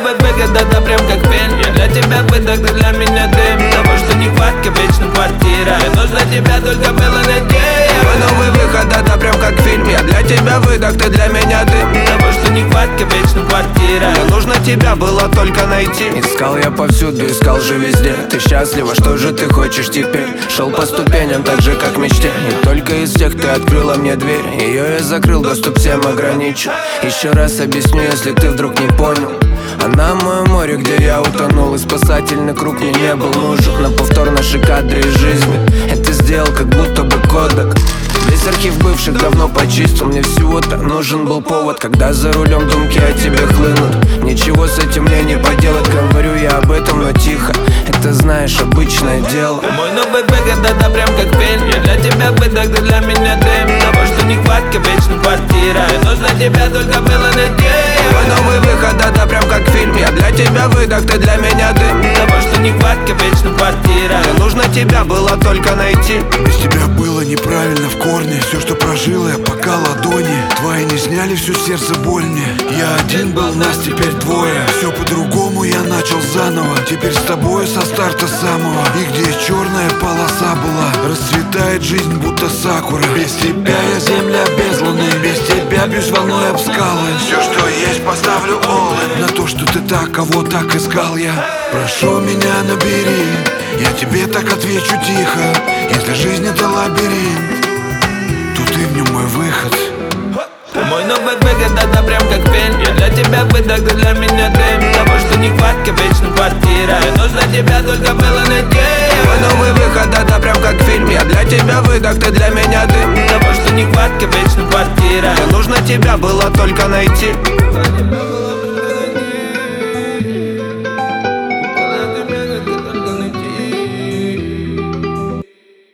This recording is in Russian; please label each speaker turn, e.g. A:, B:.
A: новый выход, это прям как фильм. Я для тебя выдох, ты для меня дым. Того, что нехватка, вечно квартира. Мне нужно тебя, только было надеяться.
B: Мой новый выход, это прям как фильм. Я для тебя выдох, ты для меня дым.
A: Того, что нехватка, вечно квартира.
B: Мне нужно тебя было только найти. Искал я повсюду, искал же везде. Ты счастлива, что же ты хочешь теперь? Шел по ступеням, так же как в мечте. И только из всех ты открыла мне дверь. Ее я закрыл, доступ всем ограничил. Еще раз объясню, если ты вдруг не понял. Она мое море, где я утонул. И спасательный круг мне не был нужен. На повтор наши кадры из жизни. Это сделал, как будто бы кодек. Весь архив бывших давно почистил. Мне всего-то нужен был повод, когда за рулем думки о тебе хлынут. Ничего с этим мне не поделать, говорю я об этом, но тихо. Это, знаешь, обычное дело.
A: Мой новый выход, это прям как фильм. Я для тебя выдох, ты для меня дым. Того, что нехватка, вечно квартира. Мне нужно тебя, только было надеяться.
B: Мой новый выход, это прям как фильм. Я для тебя выдох, ты для меня дым.
A: Того, что нехватка, вечно квартира.
B: Мне нужно тебя было только найти.
C: Без тебя было неправильно в корне. Все, что прожил я, пока ладони твои не сняли всю сердце боль мне. Я один был, нас теперь двое. Все по-другому я начал заново. Теперь с тобой со старта самого. И где черная полоса была, расцветает жизнь, будто сакура. Без тебя я земля без луны. Без тебя бьюсь волной об скалы. Все, что есть, поставлю all. На то, что ты так, кого так искал я. Прошу меня, набери. Я тебе так отвечу тихо. Если жизнь это лабиринт, то ты в нем мой выход.
A: Мой новый выход, это прям как фильм. Я для тебя выдох, ты для меня дым. Того, что нехватка, вечно квартира. Мне нужно тебя, только было надеяться.
B: Мой новый выход, это прям как фильм. Я для тебя выдох, ты для меня дым.
A: Того, что нехватка, вечно квартира.
B: Мне нужно тебя было только найти.